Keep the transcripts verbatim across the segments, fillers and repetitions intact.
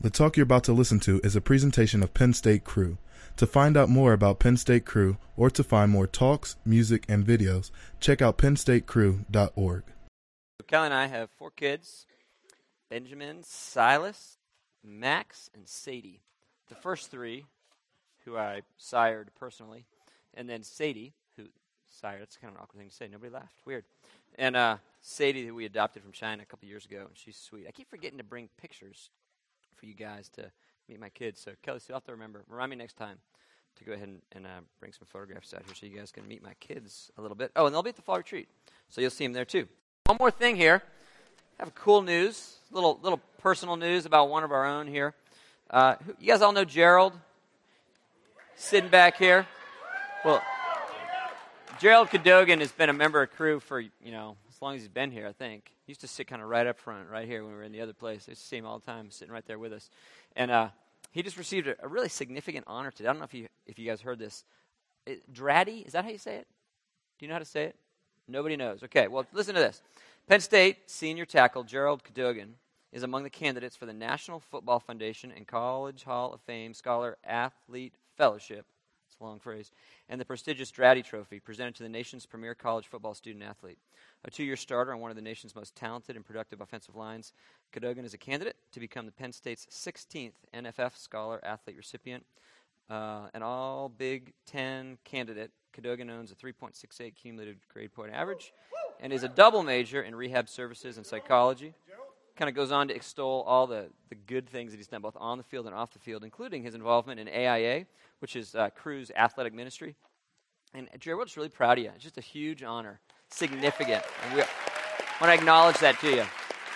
The talk you're about to listen to is a presentation of Penn State Crew. To find out more about Penn State Crew or to find more talks, music, and videos, check out penn state crew dot org. Kelly and I have four kids, Benjamin, Silas, Max, and Sadie. The first three, who I sired personally, and then Sadie, who sired, that's kind of an awkward thing to say. Nobody laughed. Weird. And uh, Sadie, who we adopted from China a couple years ago, and she's sweet. I keep forgetting to bring pictures for you guys to meet my kids. So, Kelly, so you'll have to remember, remind me next time to go ahead and, and uh, bring some photographs out here so you guys can meet my kids a little bit. Oh, and they'll be at the fall retreat, so you'll see them there too. One more thing here. I have cool news, little little personal news about one of our own here. Uh, who, you guys all know Gerald? Sitting back here. Well, Gerald Cadogan has been a member of Crew for, you know, as long as he's been here, I think. He used to sit kind of right up front, right here when we were in the other place. I used to see him all the time, sitting right there with us. And uh, he just received a, a really significant honor today. I don't know if you if you guys heard this. It, Draddy, is that how you say it? Do you know how to say it? Nobody knows. Okay, well, listen to this. Penn State senior tackle Gerald Cadogan is among the candidates for the National Football Foundation and College Hall of Fame Scholar Athlete Fellowship. It's a long phrase. And the prestigious Draddy Trophy presented to the nation's premier college football student athlete. A two-year starter on one of the nation's most talented and productive offensive lines, Cadogan is a candidate to become the Penn State's sixteenth N F F Scholar Athlete recipient. Uh, an all Big Ten candidate, Cadogan owns a three point six eight cumulative grade point average and is a double major in rehab services and psychology. Kind of goes on to extol all the, the good things that he's done both on the field and off the field, including his involvement in A I A, which is uh, Crew's athletic ministry. And Jared, we're just really proud of you. It's just a huge honor, significant. And we want to acknowledge that to you.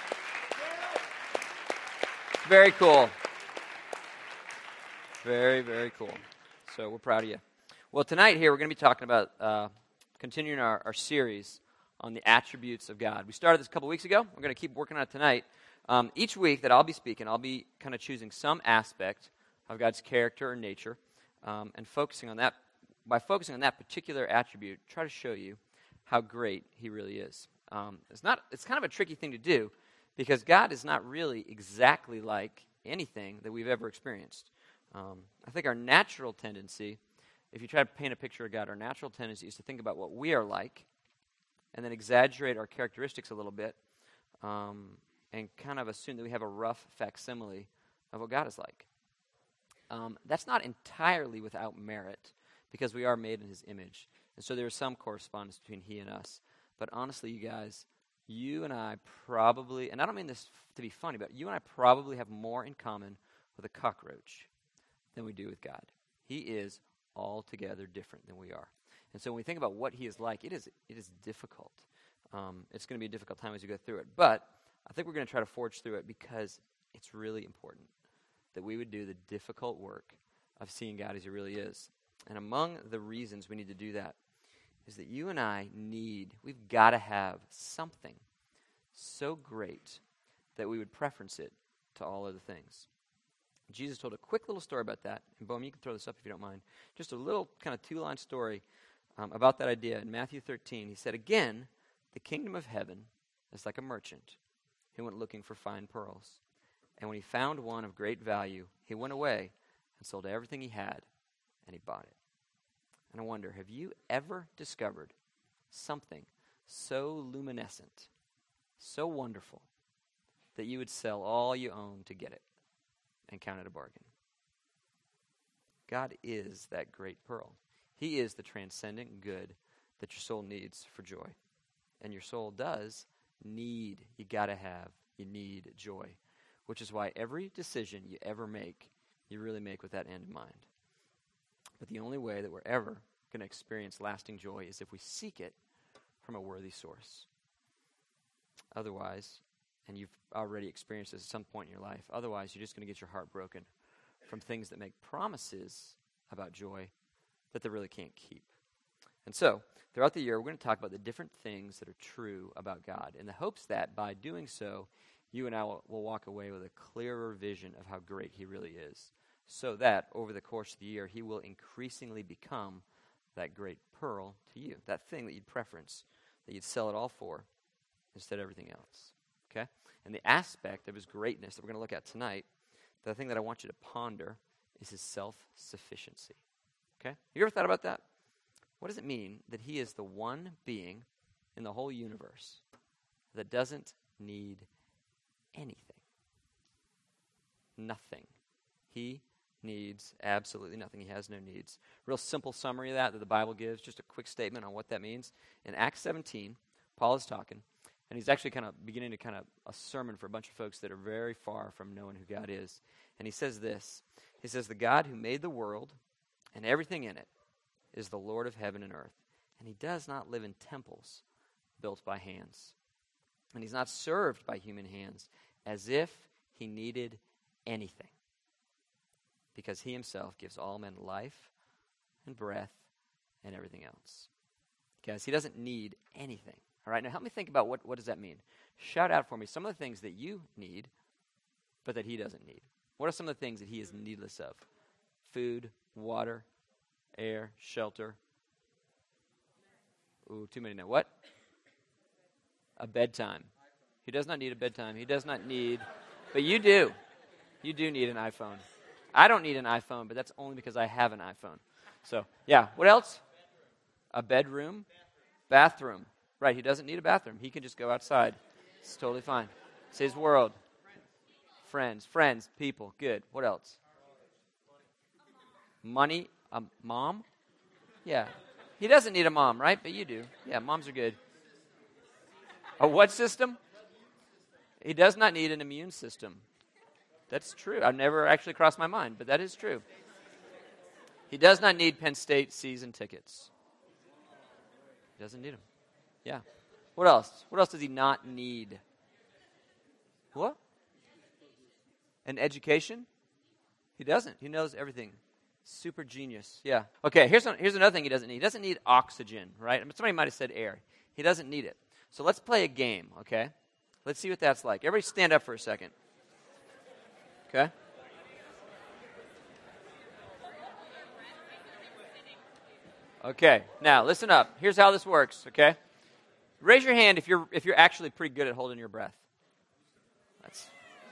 Very cool. Very, very cool. So we're proud of you. Well, tonight here we're going to be talking about uh, continuing our, our series on the attributes of God. We started this a couple weeks ago. We're going to keep working on it tonight. Um, each week that I'll be speaking, I'll be kind of choosing some aspect of God's character or nature um, and focusing on that. By focusing on that particular attribute, try to show you how great he really is. Um, it's not. It's kind of a tricky thing to do because God is not really exactly like anything that we've ever experienced. Um, I think our natural tendency, if you try to paint a picture of God, our natural tendency is to think about what we are like and then exaggerate our characteristics a little bit um, and kind of assume that we have a rough facsimile of what God is like. Um, that's not entirely without merit, because we are made in his image. And so there is some correspondence between he and us. But honestly, you guys, you and I probably, and I don't mean this to be funny, but you and I probably have more in common with a cockroach than we do with God. He is altogether different than we are. And so when we think about what he is like, it is it is difficult. Um, it's going to be a difficult time as you go through it. But I think we're going to try to forge through it because it's really important that we would do the difficult work of seeing God as he really is. And among the reasons we need to do that is that you and I need, we've got to have something so great that we would preference it to all other things. Jesus told a quick little story about that. And Boom, you can throw this up if you don't mind. Just a little kind of two-line story um, about that idea. In Matthew thirteen, he said, again, the kingdom of heaven is like a merchant who went looking for fine pearls. And when he found one of great value, he went away and sold everything he had, and he bought it. And I wonder, have you ever discovered something so luminescent, so wonderful, that you would sell all you own to get it and count it a bargain? God is that great pearl. He is the transcendent good that your soul needs for joy. And your soul does need, you got to have, you need joy, which is why every decision you ever make, you really make with that end in mind. But the only way that we're ever going to experience lasting joy is if we seek it from a worthy source. Otherwise, and you've already experienced this at some point in your life, otherwise you're just going to get your heart broken from things that make promises about joy that they really can't keep. And so, throughout the year, we're going to talk about the different things that are true about God in the hopes that by doing so, you and I will, will walk away with a clearer vision of how great he really is, so that over the course of the year, he will increasingly become that great pearl to you, that thing that you'd preference, that you'd sell it all for instead of everything else, okay? And the aspect of his greatness that we're going to look at tonight the thing that I want you to ponder is his self-sufficiency. Okay? You ever thought about that? What does it mean that he is the one being in the whole universe that doesn't need anything? Nothing. He needs absolutely nothing. He has no needs. Real simple summary of that that the Bible gives, just a quick statement on what that means. In Acts seventeen, Paul is talking, and he's actually kind of beginning to kind of a sermon for a bunch of folks that are very far from knowing who God is. And he says this. He says, the God who made the world and everything in it is the Lord of heaven and earth. And he does not live in temples built by hands. And he's not served by human hands as if he needed anything. Because he himself gives all men life and breath and everything else. Guys, he doesn't need anything. All right, now help me think about what, what does that mean? Shout out for me some of the things that you need, but that he doesn't need. What are some of the things that he is needless of? Food, water, air, shelter. Ooh, too many now. What? A bedtime. He does not need a bedtime. He does not need, but you do. You do need an iPhone. I don't need an iPhone, but that's only because I have an iPhone. So, yeah. What else? A bedroom, bathroom. Right, he doesn't need a bathroom. He can just go outside. It's totally fine. It's his world. Friends, friends, people. Good. What else? Money. A mom? Yeah. He doesn't need a mom, right? But you do. Yeah, moms are good. A what system? He does not need an immune system. That's true. I've never actually crossed my mind, but that is true. He does not need Penn State season tickets. He doesn't need them. Yeah. What else? What else does he not need? What? An education? He doesn't. He knows everything. Super genius. Yeah. Okay, here's, one, here's another thing he doesn't need. He doesn't need oxygen, right? Somebody might have said air. He doesn't need it. So let's play a game, okay? Let's see what that's like. Everybody stand up for a second. Okay? Okay, now listen up. Here's how this works, okay? Raise your hand if you're if you're actually pretty good at holding your breath. That's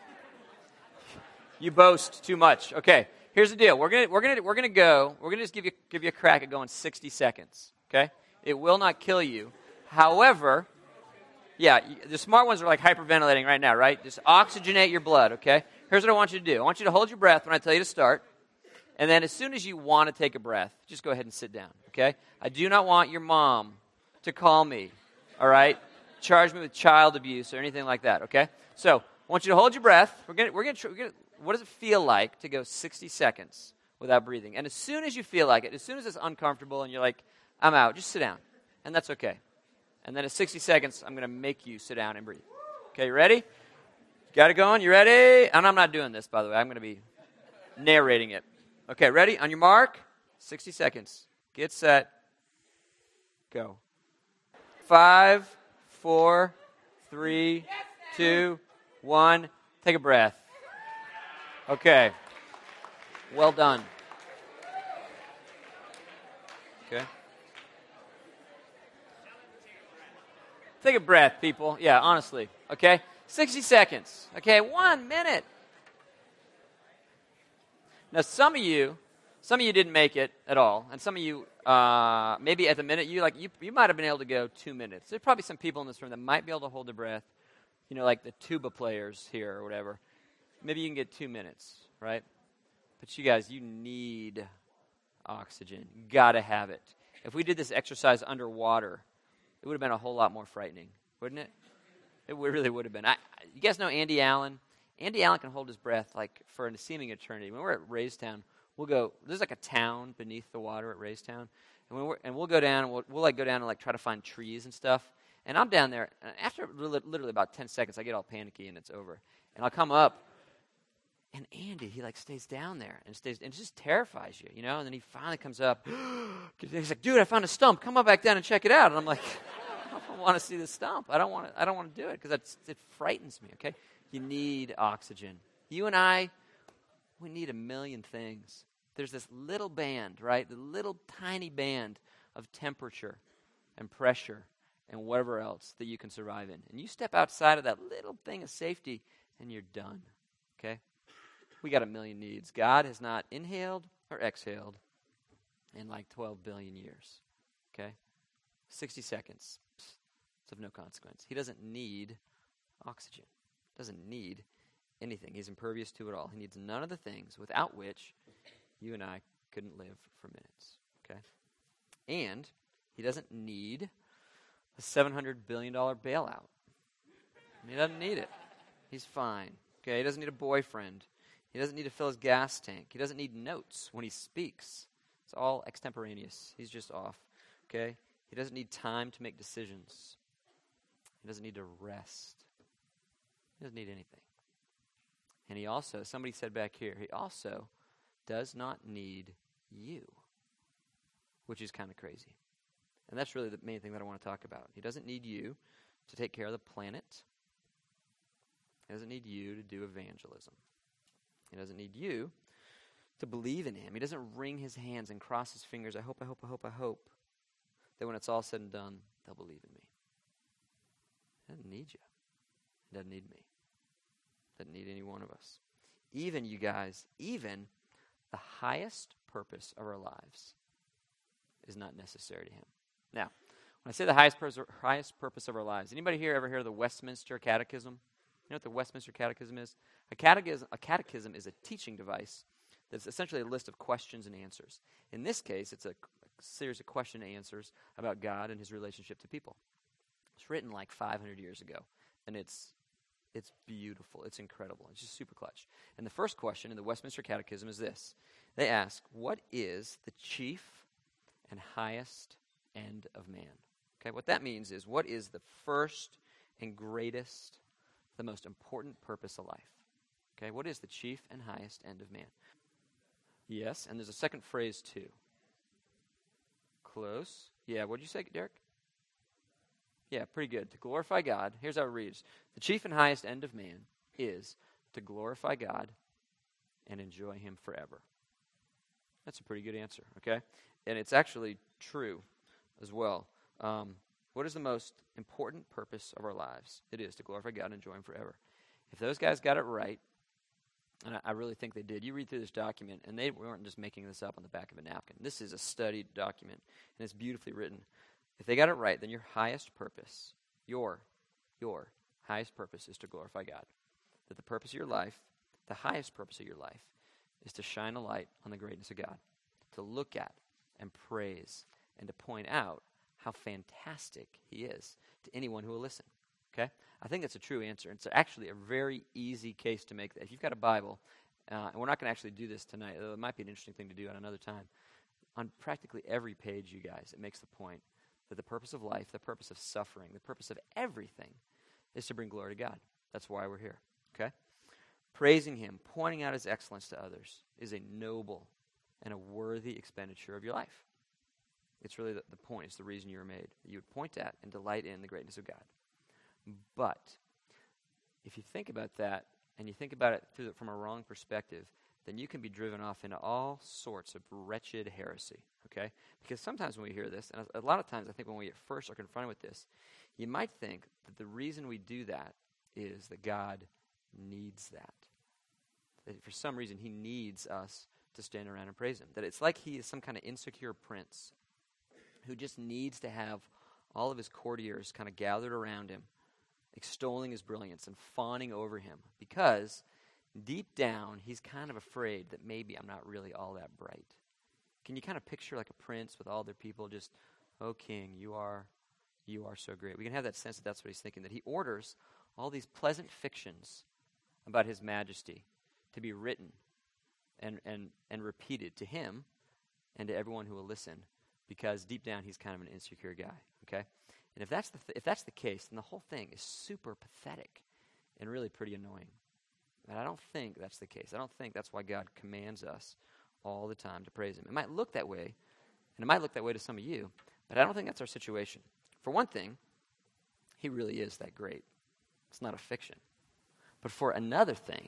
you boast too much. Okay, here's the deal. We're gonna we're gonna we're gonna go. We're gonna just give you give you a crack at going sixty seconds. Okay, it will not kill you. However, yeah, the smart ones are like hyperventilating right now, right? Just oxygenate your blood. Okay. Here's what I want you to do. I want you to hold your breath when I tell you to start. And then as soon as you want to take a breath, just go ahead and sit down, okay? I do not want your mom to call me, all right? Charge me with child abuse or anything like that, okay? So I want you to hold your breath. We're going we're gonna, we're gonna, what does it feel like to go sixty seconds without breathing? And as soon as you feel like it, as soon as it's uncomfortable and you're like, I'm out, just sit down. And that's okay. And then at sixty seconds, I'm going to make you sit down and breathe. Okay, you ready? Got it going? You ready? And I'm not doing this, by the way. I'm going to be narrating it. Okay, ready? On your mark, sixty seconds. Get set. Go. Five, four, three, two, one. Take a breath. Okay. Well done. Okay. Take a breath, people. Yeah, honestly. Okay? sixty seconds. Okay, one minute. Now, some of you, some of you didn't make it at all, and some of you, uh, maybe at the minute, you like you, you might have been able to go two minutes. There's probably some people in this room that might be able to hold their breath, you know, like the tuba players here or whatever. Maybe you can get two minutes, right? But you guys, you need oxygen. You got to have it. If we did this exercise underwater, it would have been a whole lot more frightening, wouldn't it? It really would have been. I, you guys know Andy Allen? Andy Allen can hold his breath like for a seeming eternity. When we're at Raystown, we'll go. There's like a town beneath the water at Raystown, and when we're, and we'll go down. And we'll, we'll like go down and like try to find trees and stuff. And I'm down there, and after literally about ten seconds, I get all panicky and it's over. And I'll come up, and Andy, he like stays down there and stays, and it just terrifies you, you know. And then he finally comes up. He's like, "Dude, I found a stump. Come on back down and check it out." And I'm like, "I don't want to see the stump. I don't want to. I don't want to do it because it frightens me." Okay. You need oxygen. You and I, we need a million things. There's this little band, right? The little tiny band of temperature and pressure and whatever else that you can survive in. And you step outside of that little thing of safety and you're done, okay? we got a million needs. God has not inhaled or exhaled in like twelve billion years. Okay? sixty seconds. It's of no consequence. He doesn't need oxygen. Doesn't need anything. He's impervious to it all. He needs none of the things without which you and I couldn't live for minutes. Okay? And he doesn't need a seven hundred billion dollars bailout. He doesn't need it. He's fine. Okay? He doesn't need a boyfriend. He doesn't need to fill his gas tank. He doesn't need notes when he speaks. It's all extemporaneous. He's just off. Okay? He doesn't need time to make decisions. He doesn't need to rest. He doesn't need anything. And he also, somebody said back here, he also does not need you, which is kind of crazy. And that's really the main thing that I want to talk about. He doesn't need you to take care of the planet. He doesn't need you to do evangelism. He doesn't need you to believe in him. He doesn't wring his hands and cross his fingers. I hope, I hope, I hope, I hope that when it's all said and done, they'll believe in me. He doesn't need you. He doesn't need me. He doesn't need any one of us. Even, you guys, even the highest purpose of our lives is not necessary to him. Now, when I say the highest, pers- highest purpose of our lives, anybody here ever hear of the Westminster Catechism? You know what the Westminster Catechism is? A catechism, a catechism is a teaching device that's essentially a list of questions and answers. In this case, it's a, a series of question and answers about God and his relationship to people. It's written like five hundred years ago, and it's it's beautiful. It's incredible. It's just super clutch. And the first question in the Westminster Catechism is this. They ask, what is the chief and highest end of man? Okay, what that means is, what is the first and greatest, the most important purpose of life? Okay, what is the chief and highest end of man? Yes, and there's a second phrase too. Close. Yeah, what did you say, Derek? Yeah, pretty good. To glorify God. Here's how it reads. The chief and highest end of man is to glorify God and enjoy him forever. That's a pretty good answer, okay? And it's actually true as well. Um, what is the most important purpose of our lives? It is to glorify God and enjoy him forever. If those guys got it right, and I, I really think they did, you read through this document, and they weren't just making this up on the back of a napkin. This is a studied document, and it's beautifully written. If they got it right, then your highest purpose, your, your highest purpose is to glorify God. That the purpose of your life, the highest purpose of your life, is to shine a light on the greatness of God, to look at and praise and to point out how fantastic he is to anyone who will listen. Okay? I think that's a true answer. It's actually a very easy case to make that. If you've got a Bible, uh, and we're not going to actually do this tonight, though it might be an interesting thing to do at another time. On practically every page, you guys, it makes the point that the purpose of life, the purpose of suffering, the purpose of everything is to bring glory to God. That's why we're here, okay? Praising him, pointing out his excellence to others is a noble and a worthy expenditure of your life. It's really the, the point. It's the reason you were made. You would point at and delight in the greatness of God. But if you think about that and you think about it through the, from a wrong perspective, then you can be driven off into all sorts of wretched heresy, okay? Because sometimes when we hear this, and a lot of times I think when we at first are confronted with this, you might think that the reason we do that is that God needs that. That for some reason he needs us to stand around and praise him. That it's like he is some kind of insecure prince who just needs to have all of his courtiers kind of gathered around him, extolling his brilliance and fawning over him, because deep down, he's kind of afraid that maybe I'm not really all that bright. Can you kind of picture like a prince with all their people just, oh, king, you are, you are so great. We can have that sense that that's what he's thinking, that he orders all these pleasant fictions about his majesty to be written and, and, and repeated to him and to everyone who will listen, because deep down, he's kind of an insecure guy, okay? And if that's the th- if that's the case, then the whole thing is super pathetic and really pretty annoying. But I don't think that's the case. I don't think that's why God commands us all the time to praise him. It might look that way, and it might look that way to some of you, but I don't think that's our situation. For one thing, he really is that great. It's not a fiction. But for another thing,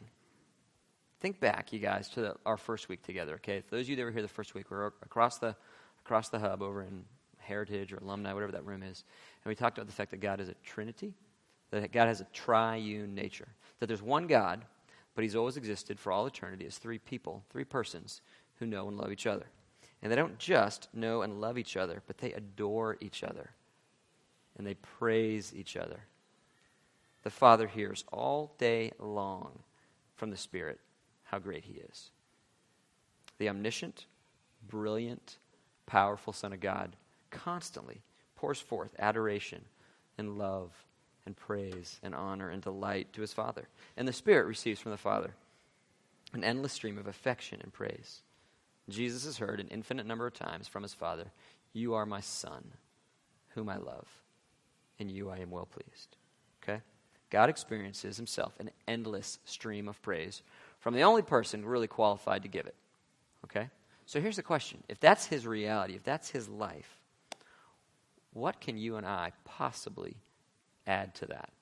think back, you guys, to the, our first week together, okay? For those of you that were here the first week, we were across the, across the hub over in Heritage or Alumni, whatever that room is, and we talked about the fact that God is a Trinity, that God has a triune nature, that there's one God, but he's always existed for all eternity as three people, three persons who know and love each other. And they don't just know and love each other, but they adore each other. And they praise each other. The Father hears all day long from the Spirit how great he is. The omniscient, brilliant, powerful Son of God constantly pours forth adoration and love and praise and honor and delight to his Father. And the Spirit receives from the Father an endless stream of affection and praise. Jesus has heard an infinite number of times from his Father, "You are my Son, whom I love, and you I am well pleased." Okay? God experiences himself an endless stream of praise from the only person really qualified to give it. Okay? So here's the question. If that's his reality, if that's his life, what can you and I possibly add to that?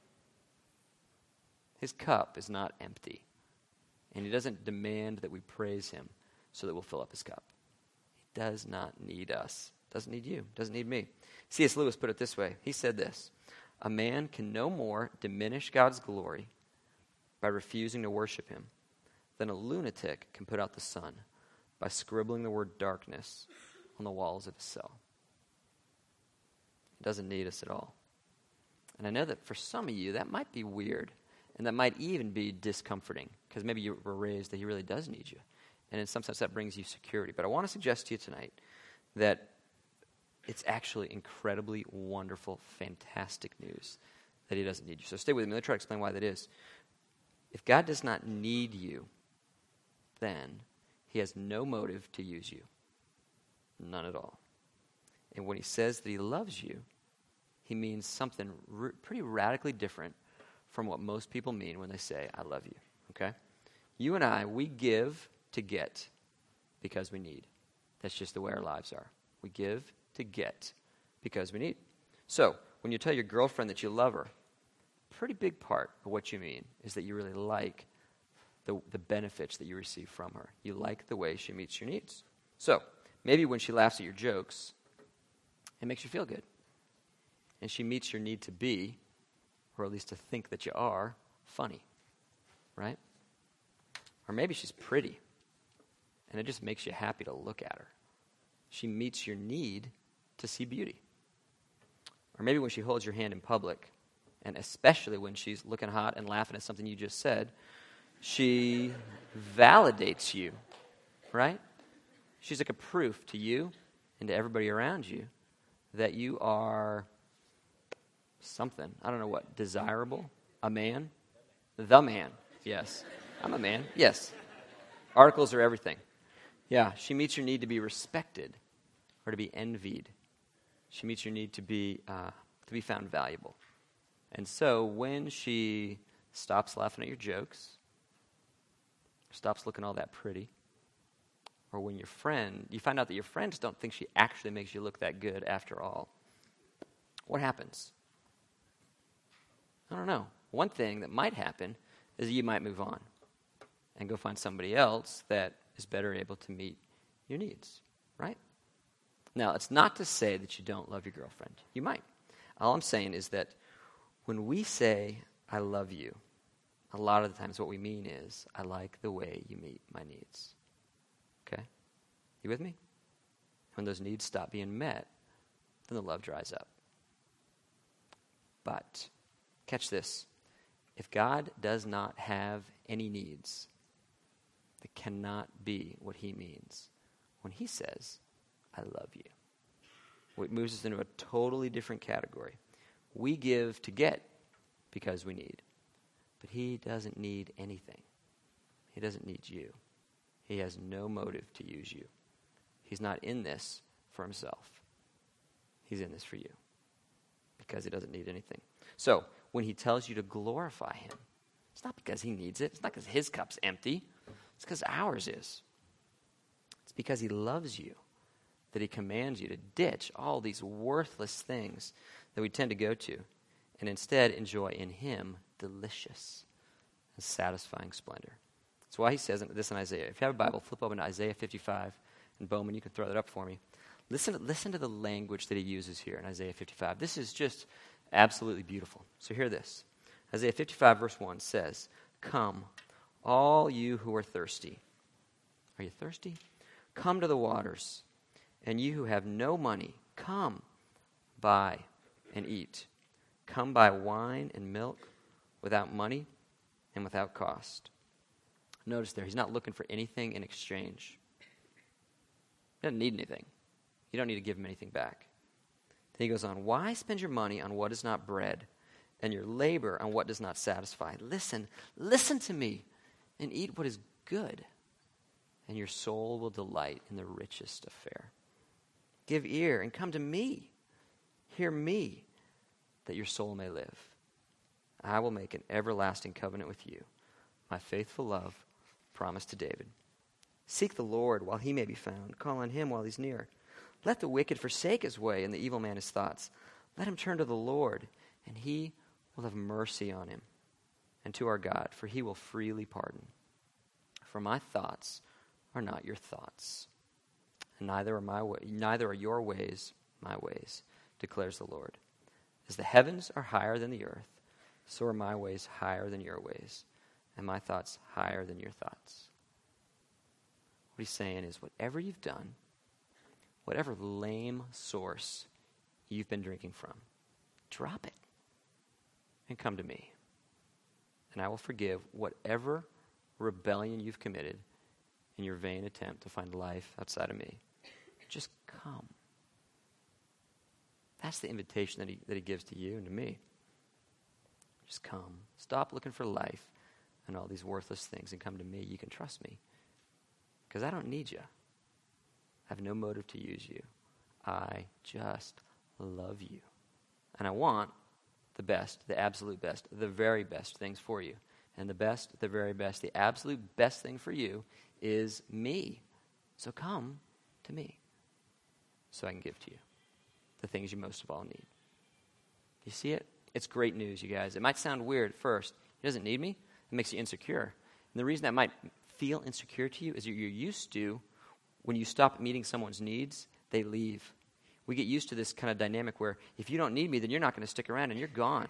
His cup is not empty, and he doesn't demand that we praise him so that we'll fill up his cup. He does not need us. Doesn't need you. Doesn't need me. C S Lewis put it this way. He said this: "A man can no more diminish God's glory by refusing to worship him than a lunatic can put out the sun by scribbling the word darkness on the walls of his cell." He doesn't need us at all. And I know that for some of you, that might be weird, and that might even be discomforting, because maybe you were raised that he really does need you. And in some sense, that brings you security. But I want to suggest to you tonight that it's actually incredibly wonderful, fantastic news that he doesn't need you. So stay with me. Let me try to explain why that is. If God does not need you, then he has no motive to use you. None at all. And when he says that he loves you, he means something r- pretty radically different from what most people mean when they say, "I love you." Okay? You and I, we give to get because we need. That's just the way our lives are. We give to get because we need. So, when you tell your girlfriend that you love her, a pretty big part of what you mean is that you really like the, the benefits that you receive from her. You like the way she meets your needs. So, maybe when she laughs at your jokes, it makes you feel good. And she meets your need to be, or at least to think that you are, funny. Right? Or maybe she's pretty, and it just makes you happy to look at her. She meets your need to see beauty. Or maybe when she holds your hand in public, and especially when she's looking hot and laughing at something you just said, she validates you, right? She's like a proof to you and to everybody around you that you are something. I don't know what, desirable? A man? The man, yes. I'm a man, yes. Articles are everything. Yeah, she meets your need to be respected or to be envied. She meets your need to be uh, to be found valuable. And so when she stops laughing at your jokes, stops looking all that pretty, or when your friend, you find out that your friends don't think she actually makes you look that good after all, what happens? I don't know. One thing that might happen is you might move on and go find somebody else that is better able to meet your needs, right? Now, it's not to say that you don't love your girlfriend. You might. All I'm saying is that when we say, "I love you," a lot of the times what we mean is, "I like the way you meet my needs." Okay? You with me? When those needs stop being met, then the love dries up. But, catch this. If God does not have any needs, that cannot be what he means when he says, "I love you." It moves us into a totally different category. We give to get because we need. But he doesn't need anything. He doesn't need you. He has no motive to use you. He's not in this for himself. He's in this for you because he doesn't need anything. So, when he tells you to glorify him, it's not because he needs it. It's not because his cup's empty. It's because ours is. It's because he loves you that he commands you to ditch all these worthless things that we tend to go to and instead enjoy in him delicious and satisfying splendor. That's why he says this in Isaiah. If you have a Bible, flip open to Isaiah fifty-five. And Bowman, you can throw that up for me. Listen, listen to the language that he uses here in Isaiah fifty-five. This is just absolutely beautiful. So hear this. Isaiah fifty-five verse one says, "Come, all you who are thirsty. Are you thirsty? Come to the waters. And you who have no money, come, buy and eat. Come buy wine and milk without money and without cost. Notice there, he's not looking for anything in exchange. He doesn't need anything. You don't need to give him anything back. Then he goes on, why spend your money on what is not bread and your labor on what does not satisfy? Listen, listen to me and eat what is good, and your soul will delight in the richest of fare. Give ear and come to me. Hear me, that your soul may live. I will make an everlasting covenant with you, my faithful love promised to David. Seek the Lord while he may be found. Call on him while he's near. Let the wicked forsake his way and the evil man his thoughts. Let him turn to the Lord, and he will have mercy on him, and to our God, for he will freely pardon. For my thoughts are not your thoughts, and neither are my way, neither are your ways my ways, declares the Lord. As the heavens are higher than the earth, so are my ways higher than your ways, and my thoughts higher than your thoughts. What he's saying is, whatever you've done, whatever lame source you've been drinking from, drop it and come to me. And I will forgive whatever rebellion you've committed in your vain attempt to find life outside of me. Just come. That's the invitation that he, that he gives to you and to me. Just come. Stop looking for life and all these worthless things and come to me. You can trust me. Because I don't need you. I have no motive to use you. I just love you. And I want the best, the absolute best, the very best things for you. And the best, the very best, the absolute best thing for you is me. So come to me so I can give to you the things you most of all need. You see it? It's great news, you guys. It might sound weird at first. He doesn't need me. It makes you insecure. And the reason that might feel insecure to you is you're used to, when you stop meeting someone's needs, they leave. We get used to this kind of dynamic where if you don't need me, then you're not going to stick around and you're gone.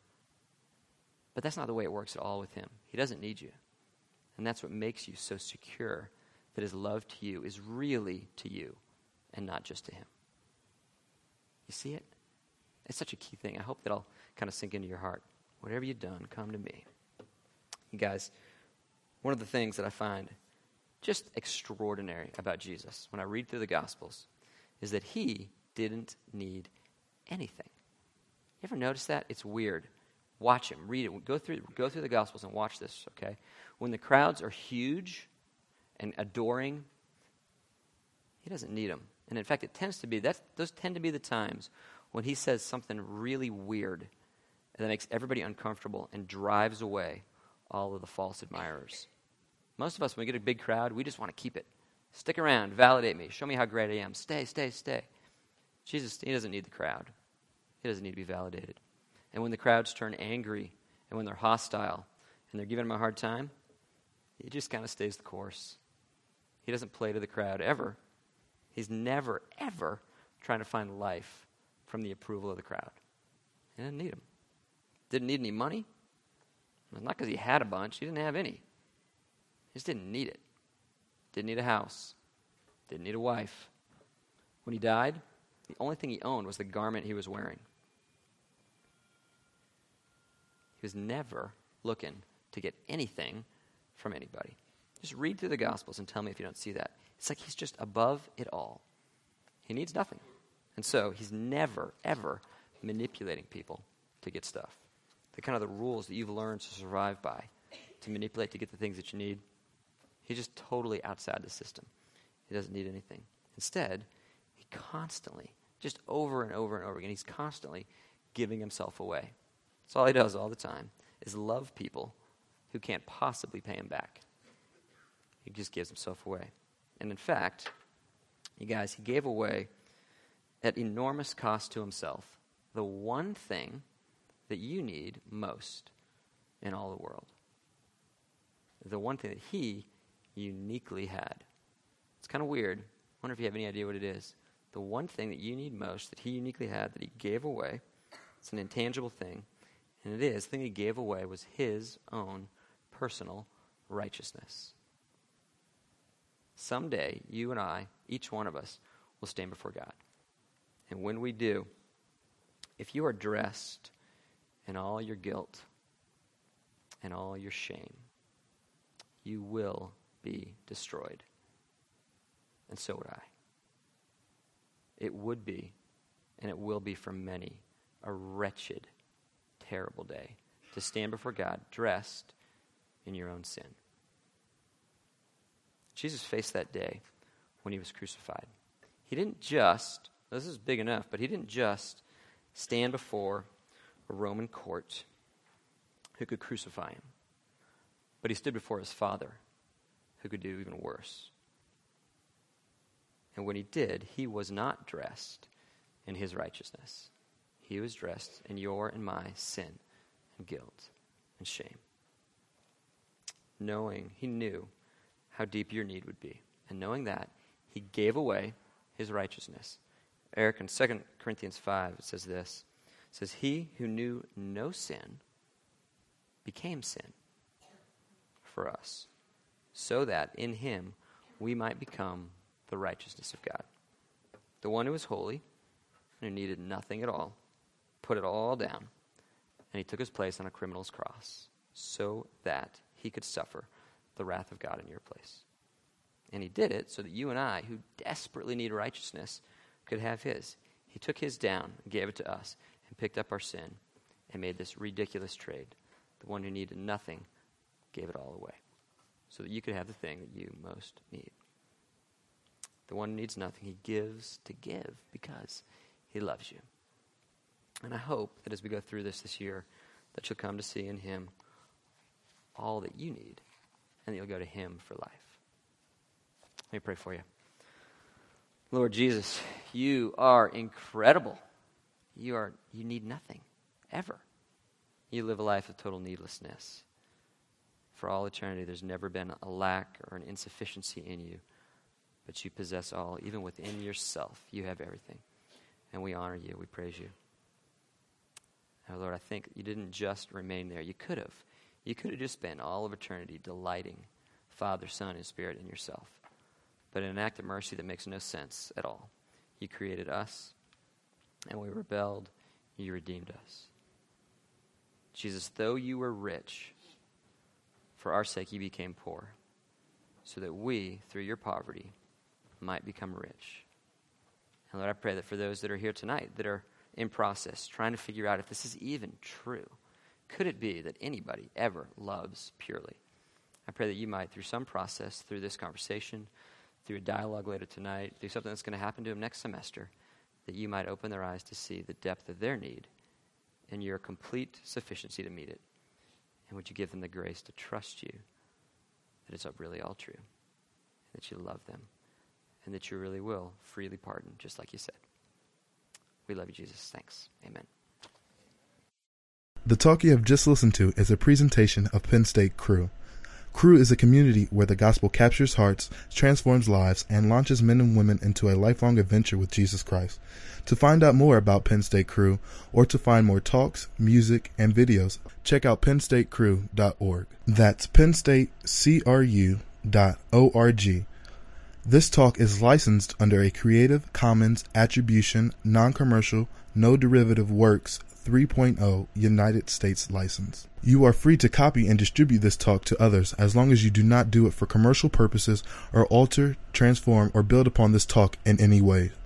But that's not the way it works at all with him. He doesn't need you. And that's what makes you so secure that his love to you is really to you and not just to him. You see it? It's such a key thing. I hope that'll kind of sink into your heart. Whatever you've done, come to me. You guys, one of the things that I find just extraordinary about Jesus when I read through the Gospels is that he didn't need anything. You ever notice that? It's weird. Watch him. Read it. Go through, go through the Gospels and watch this, okay? When the crowds are huge and adoring, he doesn't need them. And in fact, it tends to be, that's, those tend to be the times when he says something really weird that makes everybody uncomfortable and drives away all of the false admirers. Most of us, when we get a big crowd, we just want to keep it. Stick around, validate me, show me how great I am. Stay, stay, stay. Jesus, he doesn't need the crowd. He doesn't need to be validated. And when the crowds turn angry and when they're hostile and they're giving him a hard time, he just kind of stays the course. He doesn't play to the crowd ever. He's never, ever trying to find life from the approval of the crowd. He didn't need them. Didn't need any money. It's not because he had a bunch. He didn't have any. He just didn't need it. Didn't need a house. Didn't need a wife. When he died, the only thing he owned was the garment he was wearing. He was never looking to get anything from anybody. Just read through the Gospels and tell me if you don't see that. It's like he's just above it all. He needs nothing. And so he's never, ever manipulating people to get stuff. The kind of the rules that you've learned to survive by, to manipulate to get the things that you need. He's just totally outside the system. He doesn't need anything. Instead, he constantly, just over and over and over again, he's constantly giving himself away. That's all he does all the time, is love people who can't possibly pay him back. He just gives himself away. And in fact, you guys, he gave away at enormous cost to himself the one thing that you need most in all the world. The one thing that he uniquely had. It's kind of weird. I wonder if you have any idea what it is. The one thing that you need most that he uniquely had that he gave away, it's an intangible thing, and it is, the thing he gave away was his own personal righteousness. Someday, you and I, each one of us, will stand before God. And when we do, if you are dressed in all your guilt and all your shame, you will be destroyed. And so would I. It would be, and it will be for many, a wretched, terrible day to stand before God dressed in your own sin. Jesus faced that day when he was crucified. He didn't just, this is big enough, but he didn't just stand before a Roman court who could crucify him, but he stood before his Father who could do even worse. And when he did, he was not dressed in his righteousness. He was dressed in your and my sin and guilt and shame. Knowing, he knew how deep your need would be. And knowing that, he gave away his righteousness. Eric, in Second Corinthians five, it says this. It says, he who knew no sin became sin for us, so that in him we might become the righteousness of God. The one who was holy and who needed nothing at all, put it all down, and he took his place on a criminal's cross so that he could suffer the wrath of God in your place. And he did it so that you and I, who desperately need righteousness, could have his. He took his down and gave it to us and picked up our sin and made this ridiculous trade. The one who needed nothing gave it all away so that you could have the thing that you most need. The one who needs nothing, he gives to give because he loves you. And I hope that as we go through this this year, that you'll come to see in him all that you need, and that you'll go to him for life. Let me pray for you. Lord Jesus, you are incredible. You are you need nothing, ever. You live a life of total needlessness. For all eternity, there's never been a lack or an insufficiency in you, but you possess all. Even within yourself, you have everything. And we honor you. We praise you. Now, Lord, I think you didn't just remain there. You could have. You could have just spent all of eternity delighting Father, Son, and Spirit in yourself. But in an act of mercy that makes no sense at all, you created us, and we rebelled. You redeemed us. Jesus, though you were rich, for our sake you became poor, so that we, through your poverty, might become rich. And Lord, I pray that for those that are here tonight, that are in process, trying to figure out if this is even true, could it be that anybody ever loves purely? I pray that you might, through some process, through this conversation, through a dialogue later tonight, through something that's going to happen to them next semester, that you might open their eyes to see the depth of their need and your complete sufficiency to meet it. And would you give them the grace to trust you that it's really all true, that you love them, and that you really will freely pardon, just like you said. We love you, Jesus. Thanks. Amen. The talk you have just listened to is a presentation of Penn State Crew. Crew is a community where the gospel captures hearts, transforms lives, and launches men and women into a lifelong adventure with Jesus Christ. To find out more about Penn State Crew, or to find more talks, music, and videos, check out penn state crew dot org. That's penn state crew dot org. This talk is licensed under a Creative Commons Attribution, Non-Commercial, No Derivative Works three point oh United States license. You are free to copy and distribute this talk to others as long as you do not do it for commercial purposes or alter, transform, or build upon this talk in any way.